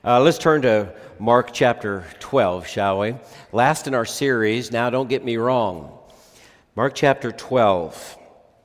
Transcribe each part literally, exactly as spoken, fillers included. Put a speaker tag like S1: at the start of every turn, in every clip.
S1: Uh, let's turn to Mark chapter twelve, shall we? Last in our series. Now, don't get me wrong. Mark chapter twelve.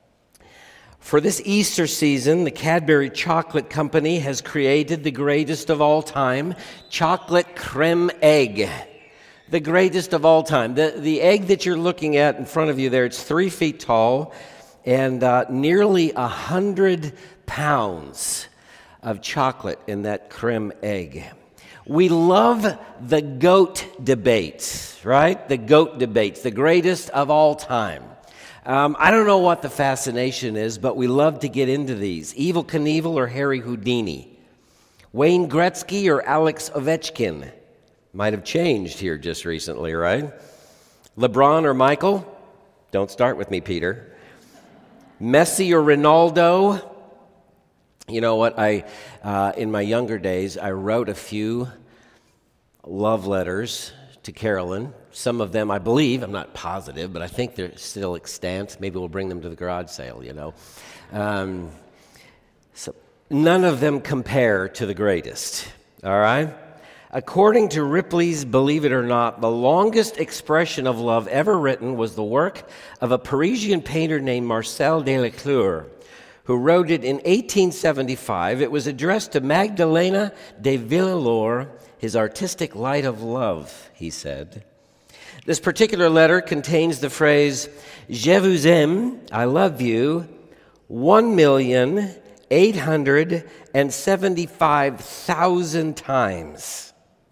S1: For this Easter season, the Cadbury Chocolate Company has created the greatest of all time, chocolate creme egg. The greatest of all time. The, the egg that you're looking at in front of you there, it's three feet tall and uh, nearly a hundred pounds of chocolate in that creme egg. We love the goat debates, right? The goat debates, the greatest of all time. Um, I don't know what the fascination is, but we love to get into these. Evel Knievel or Harry Houdini? Wayne Gretzky or Alex Ovechkin? Might have changed here just recently, right? LeBron or Michael? Don't start with me, Peter. Messi or Ronaldo? You know what, I, uh, in my younger days, I wrote a few love letters to Carolyn. Some of them, I believe, I'm not positive, but I think they're still extant. Maybe we'll bring them to the garage sale, you know. Um, so none of them compare to the greatest, all right? According to Ripley's Believe It or Not, the longest expression of love ever written was the work of a Parisian painter named Marcel Delacroix, who wrote it in eighteen seventy-five. It was addressed to Magdalena de Villelaure, his artistic light of love, he said. This particular letter contains the phrase, Je vous aime, I love you, one million eight hundred seventy-five thousand times.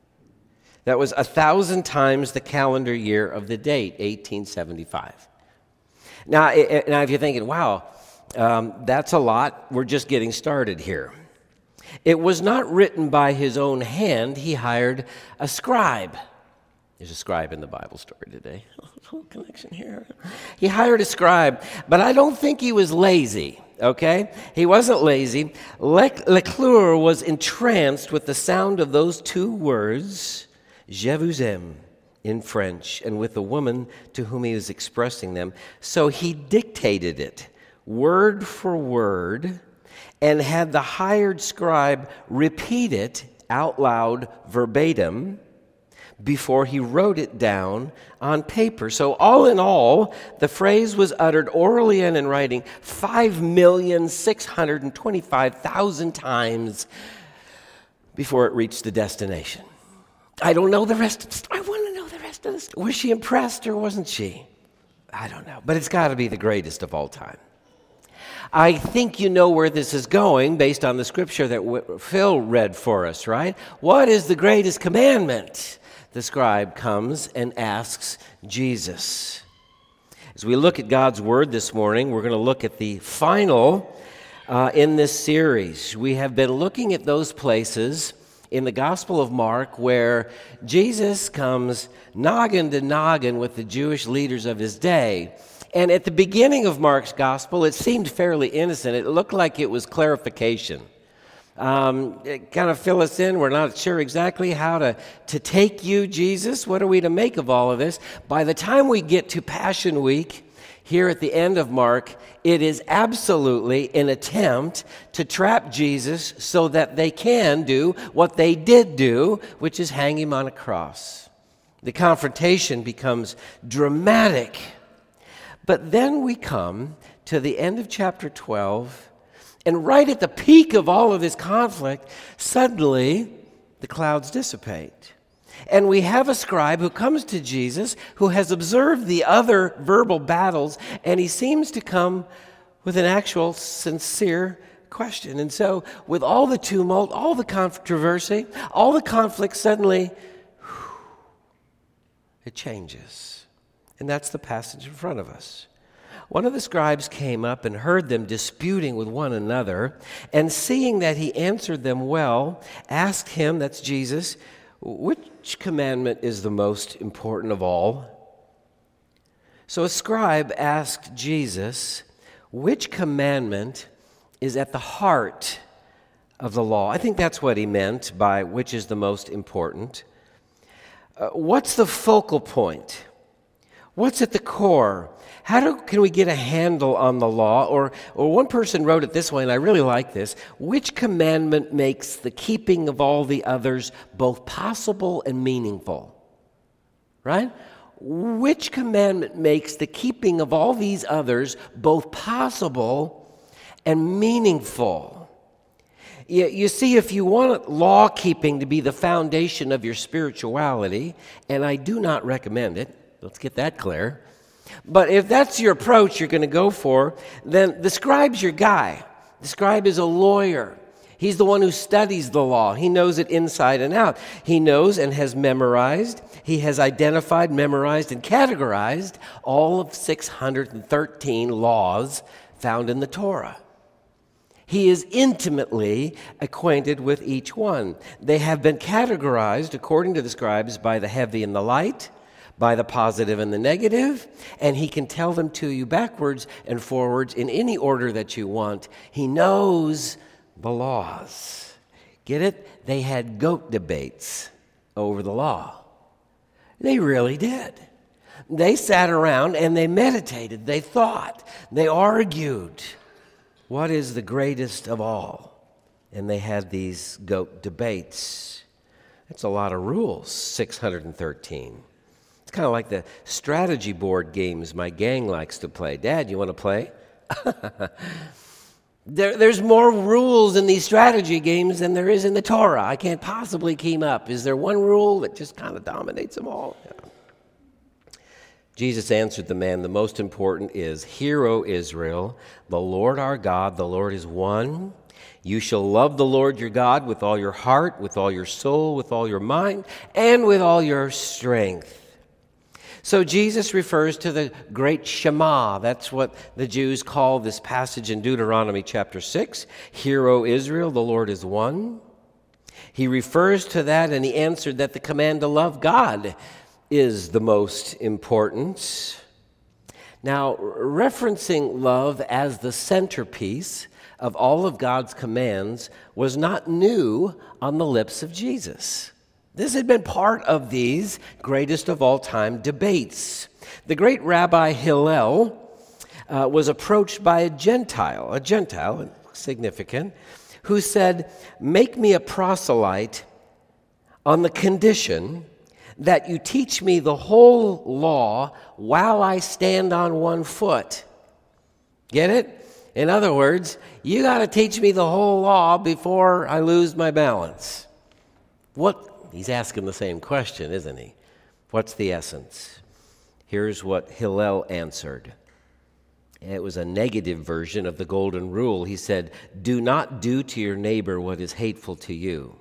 S1: That was a thousand times the calendar year of the date, eighteen seventy-five. Now, now if you're thinking, wow, Um, that's a lot. We're just getting started here. It was not written by his own hand. He hired a scribe. There's a scribe in the Bible story today. Whole connection here. He hired a scribe, but I don't think he was lazy, okay? He wasn't lazy. Le- Leclerc was entranced with the sound of those two words, Je vous aime, in French, and with the woman to whom he was expressing them. So he dictated it, word for word, and had the hired scribe repeat it out loud verbatim before he wrote it down on paper. So all in all, the phrase was uttered orally and in writing five million six hundred twenty-five thousand times before it reached the destination. I don't know the rest of the story. I want to know the rest of the story. Was she impressed or wasn't she? I don't know. But it's got to be the greatest of all time. I think you know where this is going based on the scripture that Phil read for us, right? What is the greatest commandment? The scribe comes and asks Jesus. As we look at God's word this morning, we're going to look at the final uh, in this series. We have been looking at those places in the Gospel of Mark where Jesus comes noggin to noggin with the Jewish leaders of his day. And at the beginning of Mark's gospel, it seemed fairly innocent. It looked like it was clarification. Um, it kind of fill us in. We're not sure exactly how to, to take you, Jesus. What are we to make of all of this? By the time we get to Passion Week, here at the end of Mark, it is absolutely an attempt to trap Jesus so that they can do what they did do, which is hang him on a cross. The confrontation becomes dramatic. But then we come to the end of chapter twelve, and right at the peak of all of this conflict, suddenly the clouds dissipate. And we have a scribe who comes to Jesus, who has observed the other verbal battles, and he seems to come with an actual sincere question. And so with all the tumult, all the controversy, all the conflict, suddenly whew, it changes. And that's the passage in front of us. One of the scribes came up and heard them disputing with one another, and seeing that he answered them well, asked him, that's Jesus, which commandment is the most important of all? So a scribe asked Jesus, which commandment is at the heart of the law? I think that's what he meant by which is the most important. Uh, what's the focal point? What's at the core? How do, can we get a handle on the law? Or, or one person wrote it this way, and I really like this. Which commandment makes the keeping of all the others both possible and meaningful? Right? Which commandment makes the keeping of all these others both possible and meaningful? You, you see, if you want law keeping to be the foundation of your spirituality, and I do not recommend it, let's get that clear. But if that's your approach you're going to go for, then the scribe's your guy. The scribe is a lawyer. He's the one who studies the law. He knows it inside and out. He knows and has memorized. He has identified, memorized, and categorized all of six hundred thirteen laws found in the Torah. He is intimately acquainted with each one. They have been categorized, according to the scribes, by the heavy and the light, by the positive and the negative, and he can tell them to you backwards and forwards in any order that you want. He knows the laws. Get it? They had goat debates over the law. They really did. They sat around and they meditated, they thought, they argued. What is the greatest of all? And they had these goat debates. That's a lot of rules, six hundred thirteen. It's kind of like the strategy board games my gang likes to play. Dad, you want to play? there, there's more rules in these strategy games than there is in the Torah. I can't possibly keep up. Is there one rule that just kind of dominates them all? Yeah. Jesus answered the man, the most important is, Hear, O Israel, the Lord our God, the Lord is one. You shall love the Lord your God with all your heart, with all your soul, with all your mind, and with all your strength. So Jesus refers to the great Shema. That's what the Jews call this passage in Deuteronomy chapter six. Hear, O Israel, the Lord is one. He refers to that, and he answered that the command to love God is the most important. Now, referencing love as the centerpiece of all of God's commands was not new on the lips of Jesus. This had been part of these greatest of all time debates. The great Rabbi Hillel uh, was approached by a Gentile, a Gentile, significant, who said, "Make me a proselyte on the condition that you teach me the whole law while I stand on one foot." Get it? In other words, you got to teach me the whole law before I lose my balance. What? He's asking the same question, isn't he? What's the essence? Here's what Hillel answered. It was a negative version of the golden rule. He said, "Do not do to your neighbor what is hateful to you."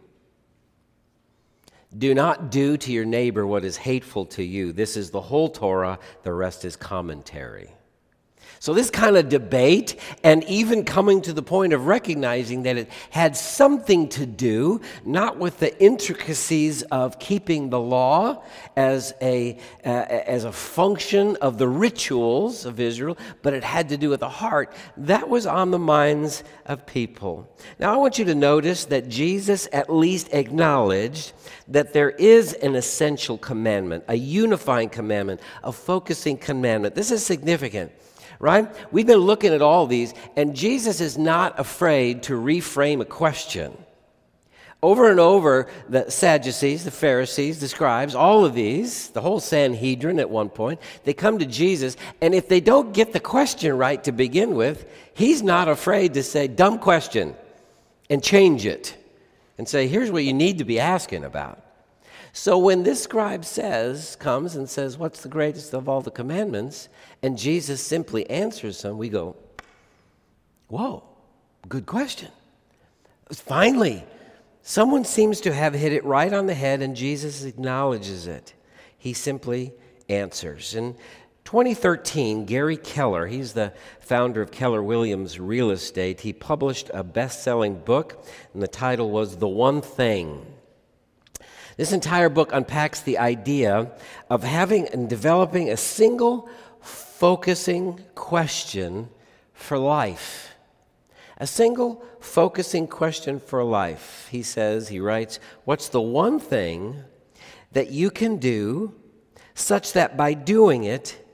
S1: Do not do to your neighbor what is hateful to you. This is the whole Torah. The rest is commentary. So this kind of debate, and even coming to the point of recognizing that it had something to do, not with the intricacies of keeping the law as a, uh, as a function of the rituals of Israel, but it had to do with the heart, that was on the minds of people. Now I want you to notice that Jesus at least acknowledged that there is an essential commandment, a unifying commandment, a focusing commandment. This is significant. Right? We've been looking at all these, and Jesus is not afraid to reframe a question. Over and over, the Sadducees, the Pharisees, the scribes, all of these, the whole Sanhedrin at one point, they come to Jesus, and if they don't get the question right to begin with, he's not afraid to say, "Dumb question," and change it, and say, "Here's what you need to be asking about." So when this scribe says, comes and says, "What's the greatest of all the commandments?" and Jesus simply answers them, we go, "Whoa, good question." Finally, someone seems to have hit it right on the head, and Jesus acknowledges it. He simply answers. In twenty thirteen, Gary Keller, he's the founder of Keller Williams Real Estate, he published a best-selling book, and the title was The One Thing. This entire book unpacks the idea of having and developing a single focusing question for life. A single focusing question for life. He says, he writes, "What's the one thing that you can do such that by doing it,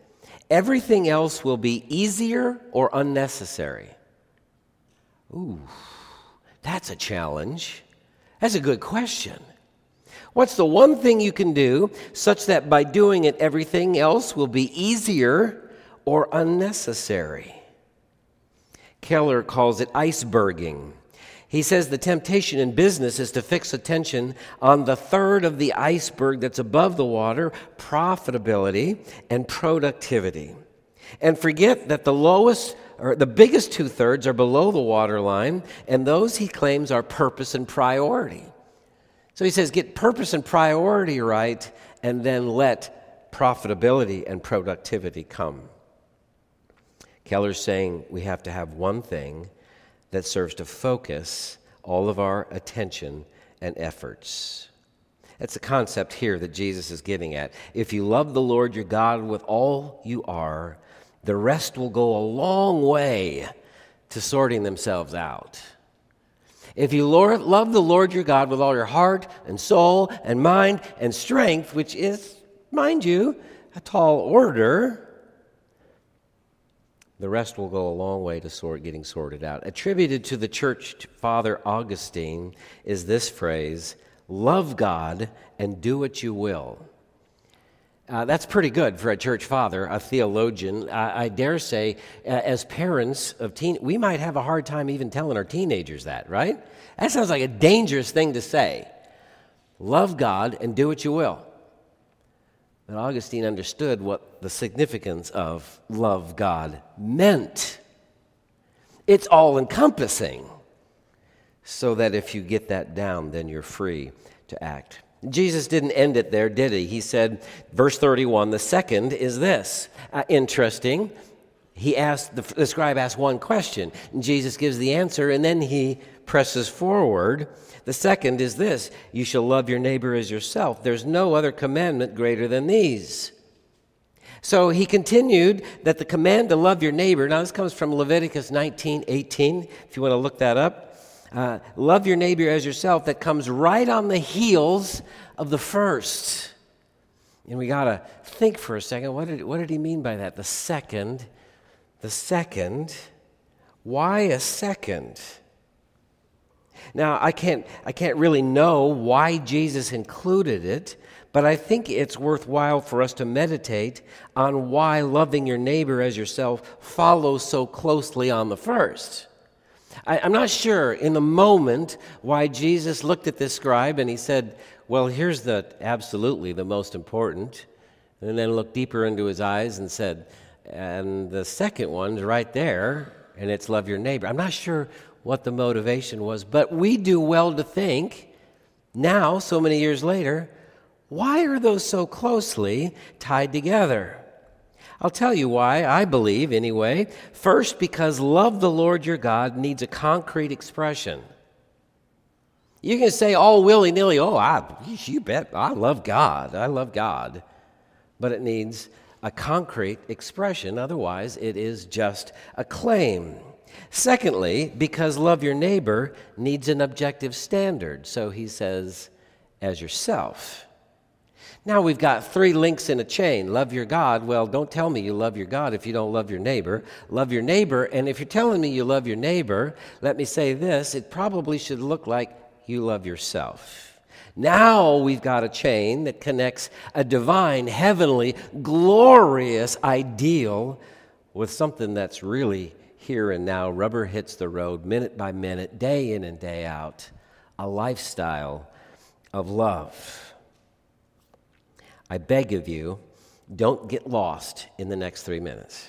S1: everything else will be easier or unnecessary? Ooh, that's a challenge. That's a good question. What's the one thing you can do such that by doing it, everything else will be easier or unnecessary? Keller calls it iceberging. He says the temptation in business is to fix attention on the third of the iceberg that's above the water, profitability and productivity, and forget that the lowest or the biggest two-thirds are below the waterline, and those, he claims, are purpose and priority. So he says, get purpose and priority right, and then let profitability and productivity come. Keller's saying we have to have one thing that serves to focus all of our attention and efforts. That's the concept here that Jesus is getting at. If you love the Lord your God with all you are, the rest will go a long way to sorting themselves out. If you Lord, love the Lord your God with all your heart and soul and mind and strength, which is, mind you, a tall order, the rest will go a long way to sort getting sorted out. Attributed to the church father Augustine is this phrase, love God and do what you will. Uh, that's pretty good for a church father, a theologian. I, I dare say, uh, as parents of teen, we might have a hard time even telling our teenagers that, right? That sounds like a dangerous thing to say. Love God and do what you will. But Augustine understood what the significance of love God meant. It's all-encompassing, so that if you get that down, then you're free to act. Jesus didn't end it there, did he? He said, verse thirty-one, the second is this. Uh, interesting. He asked, the, the scribe asked one question, and Jesus gives the answer, and then he presses forward. The second is this, you shall love your neighbor as yourself. There's no other commandment greater than these. So he continued that the command to love your neighbor, now this comes from Leviticus nineteen eighteen, if you want to look that up. Uh, love your neighbor as yourself, that comes right on the heels of the first. And we got to think for a second, what did, what did he mean by that? The second, the second, why a second? Now, I can't, I can't really know why Jesus included it, but I think it's worthwhile for us to meditate on why loving your neighbor as yourself follows so closely on the first. I, I'm not sure in the moment why Jesus looked at this scribe and he said, well, here's the absolutely the most important, and then looked deeper into his eyes and said, and the second one's right there, and it's love your neighbor. I'm not sure what the motivation was, but we do well to think now, so many years later, why are those so closely tied together? I'll tell you why, I believe anyway. First, because love the Lord your God needs a concrete expression. You can say all willy-nilly, oh, I, you bet, I love God, I love God. But it needs a concrete expression, otherwise it is just a claim. Secondly, because love your neighbor needs an objective standard. So he says, as yourself. Now we've got three links in a chain. Love your God. Well, don't tell me you love your God if you don't love your neighbor. Love your neighbor. And if you're telling me you love your neighbor, let me say this, it probably should look like you love yourself. Now we've got a chain that connects a divine, heavenly, glorious ideal with something that's really here and now. Rubber hits the road minute by minute, day in and day out. A lifestyle of love. I beg of you, don't get lost in the next three minutes.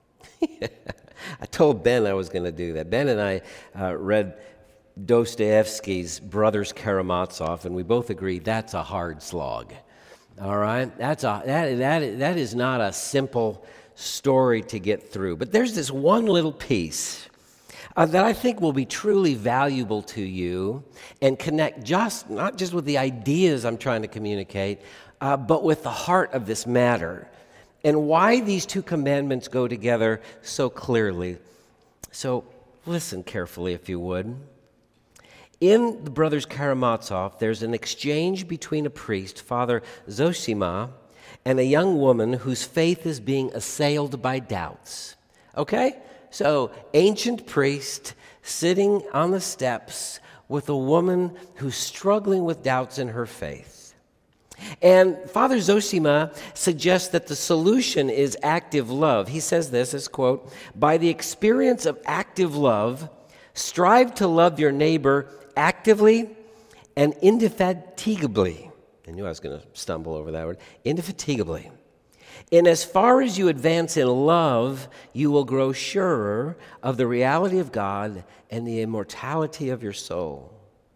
S1: I told Ben I was going to do that. Ben and I uh, read Dostoevsky's Brothers Karamazov, and we both agreed that's a hard slog. All right? That's a, that, that, that is not a simple story to get through. But there's this one little piece uh, that I think will be truly valuable to you and connect just not just with the ideas I'm trying to communicate, uh, but with the heart of this matter and why these two commandments go together so clearly. So listen carefully, if you would. In the Brothers Karamazov, there's an exchange between a priest, Father Zosima, and a young woman whose faith is being assailed by doubts. Okay? So, ancient priest sitting on the steps with a woman who's struggling with doubts in her faith. And Father Zosima suggests that the solution is active love. He says this, as quote, "By the experience of active love, strive to love your neighbor actively and indefatigably." I knew I was going to stumble over that word. Indefatigably. "In as far as you advance in love, you will grow surer of the reality of God and the immortality of your soul."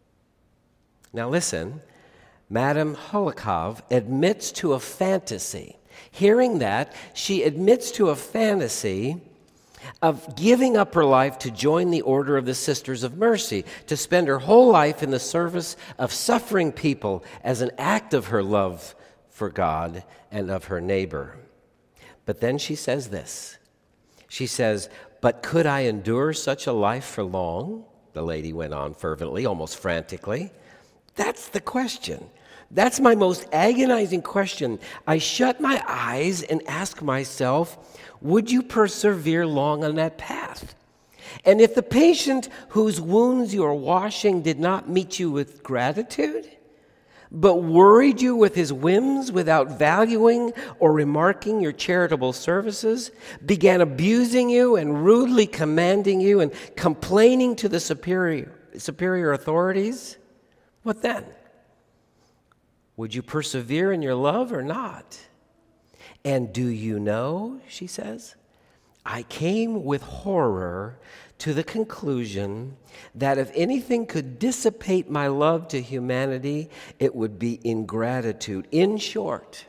S1: Now listen, Madame Holikov admits to a fantasy. Hearing that, she admits to a fantasy of giving up her life to join the Order of the Sisters of Mercy, to spend her whole life in the service of suffering people as an act of her love for God and of her neighbor. But then she says this. She says, "But could I endure such a life for long?" The lady went on fervently, almost frantically. That's the question. That's my most agonizing question. I shut my eyes and ask myself, would you persevere long on that path? And if the patient whose wounds you are washing did not meet you with gratitude, but worried you with his whims without valuing or remarking your charitable services, began abusing you and rudely commanding you and complaining to the superior, superior authorities, what then? Would you persevere in your love or not? And do you know, she says, I came with horror to the conclusion that if anything could dissipate my love to humanity, it would be ingratitude. In short,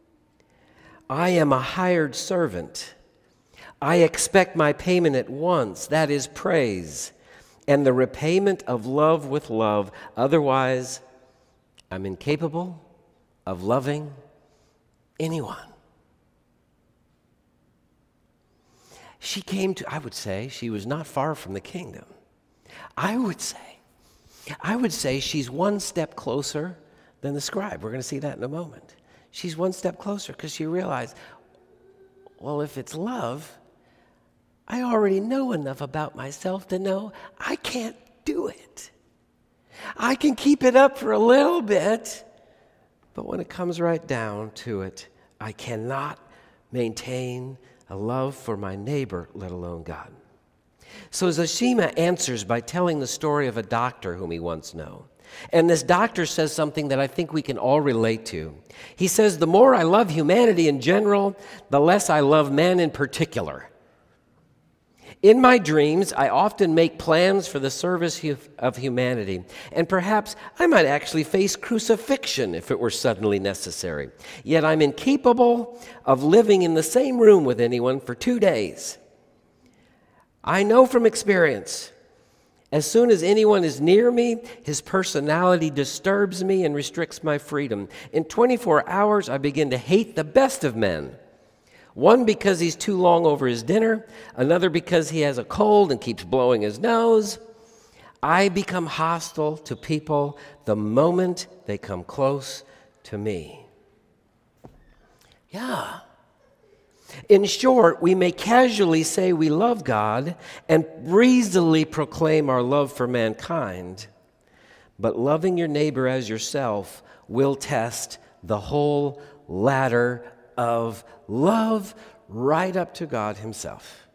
S1: I am a hired servant. I expect my payment at once, that is praise, and the repayment of love with love. Otherwise, I'm incapable of loving anyone. She came to, I would say, she was not far from the kingdom. I would say, I would say she's one step closer than the scribe. We're going to see that in a moment. She's one step closer because she realized, well, if it's love, I already know enough about myself to know I can't do it. I can keep it up for a little bit, but when it comes right down to it, I cannot maintain a love for my neighbor, let alone God. So Zosima answers by telling the story of a doctor whom he once knew. And this doctor says something that I think we can all relate to. He says, the more I love humanity in general, the less I love man in particular. In my dreams, I often make plans for the service of humanity, and perhaps I might actually face crucifixion if it were suddenly necessary. Yet I'm incapable of living in the same room with anyone for two days. I know from experience, as soon as anyone is near me, his personality disturbs me and restricts my freedom. In twenty-four hours, I begin to hate the best of men. One because he's too long over his dinner, another because he has a cold and keeps blowing his nose. I become hostile to people the moment they come close to me. Yeah. In short, we may casually say we love God and breezily proclaim our love for mankind, but loving your neighbor as yourself will test the whole ladder of love right up to God himself.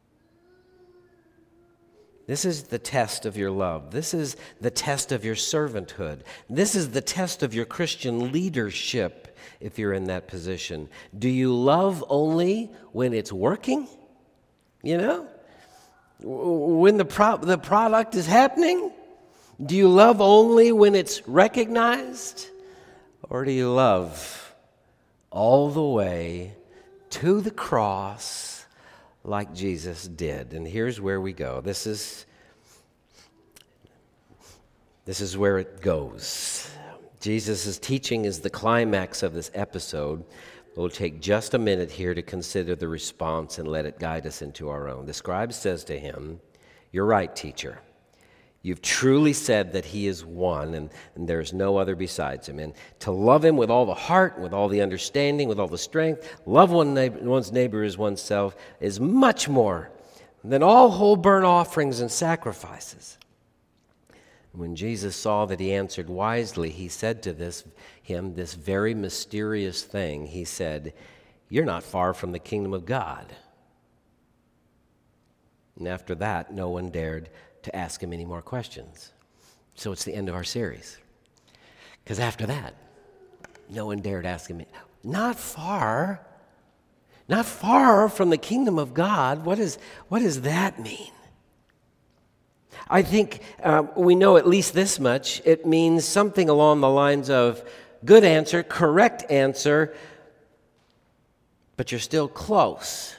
S1: This is the test of your love. This is the test of your servanthood. This is the test of your Christian leadership if you're in that position. Do you love only when it's working? You know? When the pro- the product is happening? Do you love only when it's recognized? Or do you love all the way to the cross like Jesus did? And here's where we go. This is, this is where it goes. Jesus' teaching is the climax of this episode. We'll take just a minute here to consider the response and let it guide us into our own. The scribe says to him, "You're right, teacher. You've truly said that he is one, and, and there's no other besides him. And to love him with all the heart, with all the understanding, with all the strength, love one neighbor, one's neighbor as oneself, is much more than all whole burnt offerings and sacrifices. When Jesus saw that he answered wisely, he said to this him this very mysterious thing. He said, "You're not far from the kingdom of God." And after that, no one dared to ask him any more questions. So it's the end of our series. Because after that, no one dared ask him, not far, not far from the kingdom of God. What, is, what does that mean? I think uh, we know at least this much. It means something along the lines of good answer, correct answer, but you're still close.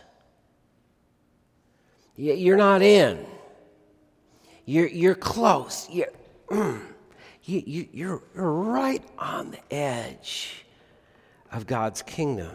S1: You're not in. You're, you're close. You're, mm, you, you, you're, you're right on the edge of God's kingdom.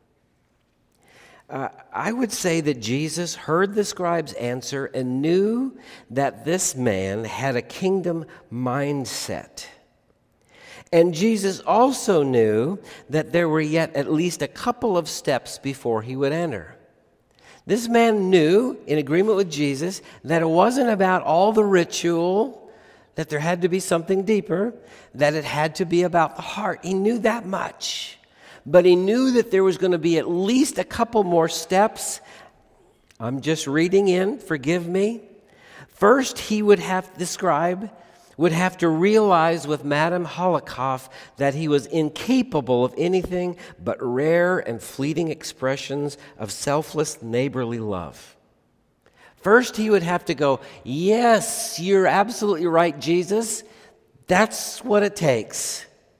S1: Uh, I would say that Jesus heard the scribe's answer and knew that this man had a kingdom mindset. And Jesus also knew that there were yet at least a couple of steps before he would enter. This man knew, in agreement with Jesus, that it wasn't about all the ritual, that there had to be something deeper, that it had to be about the heart. He knew that much. But he knew that there was going to be at least a couple more steps. I'm just reading in, forgive me. First, he would have, the scribe would have to realize with Madame Holocaust that he was incapable of anything but rare and fleeting expressions of selfless neighborly love. First, he would have to go, yes, you're absolutely right, Jesus. That's what it takes.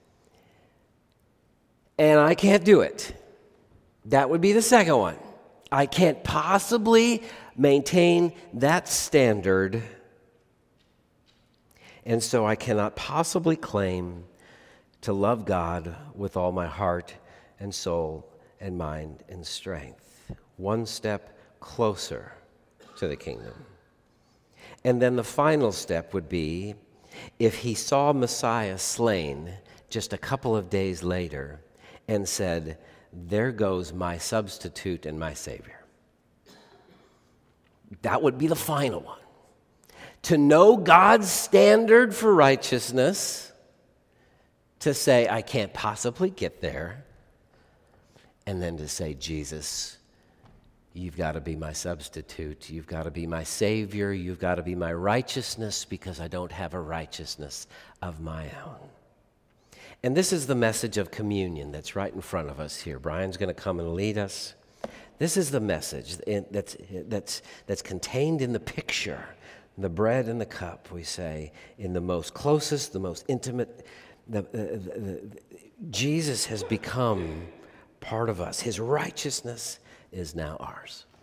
S1: And I can't do it. That would be the second one. I can't possibly maintain that standard, and so I cannot possibly claim to love God with all my heart and soul and mind and strength. One step closer to the kingdom. And then the final step would be, if he saw Messiah slain just a couple of days later and said, there goes my substitute and my Savior. That would be the final one. To know God's standard for righteousness, to say, I can't possibly get there, and then to say, Jesus, you've got to be my substitute. You've got to be my Savior. You've got to be my righteousness, because I don't have a righteousness of my own. And this is the message of communion that's right in front of us here. Brian's going to come and lead us. This is the message that's, that's, that's contained in the picture, the bread and the cup, we say, in the most closest, the most intimate. The, the, the, the, Jesus has become part of us. His righteousness is now ours.